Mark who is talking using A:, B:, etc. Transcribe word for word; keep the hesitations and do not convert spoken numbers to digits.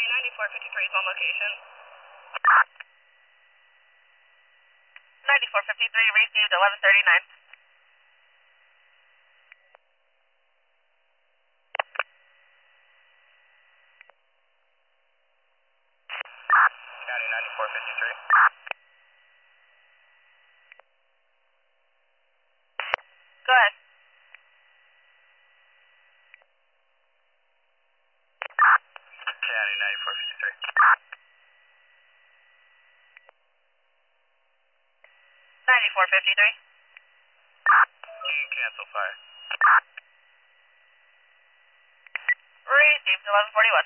A: ninety-four fifty-three is on location. ninety-four fifty-three received eleven thirty-nine. County ninety-four fifty-three. Go ahead. County ninety-four fifty-three. ninety-four fifty-three. You can cancel fire. Received eleven forty-one.